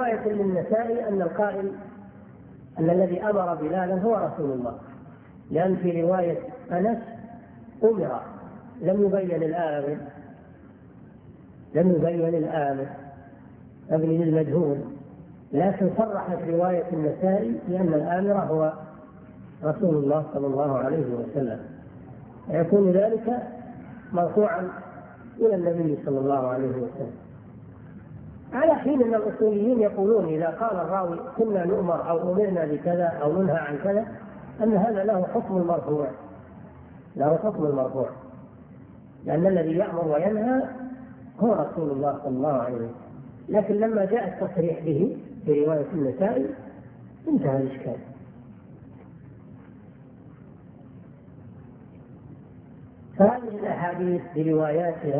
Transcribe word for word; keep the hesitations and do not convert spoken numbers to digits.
رواية للنسائي أن القائل أن الذي أمر بلالا هو رسول الله، لأن في رواية أنس أمر، لم يبين الآمر لم يبين الآمر مبني للمجهول، لكن صرحت رواية النسائي بأن الآمر هو رسول الله صلى الله عليه وسلم، يكون ذلك مرفوعا إلى النبي صلى الله عليه وسلم. على حين أن الأصوليين يقولون إذا قال الراوي كنا نؤمر أو أمرنا بكذا أو ننهى عن كذا أن هذا له حكم المرفوع، له حكم المرفوع، لأن الذي يأمر وينهى هو رسول الله صلى الله عليه وسلم. لكن لما جاء التصريح به في رواية النسائي انتهى الإشكال. فهذه الأحاديث برواياتها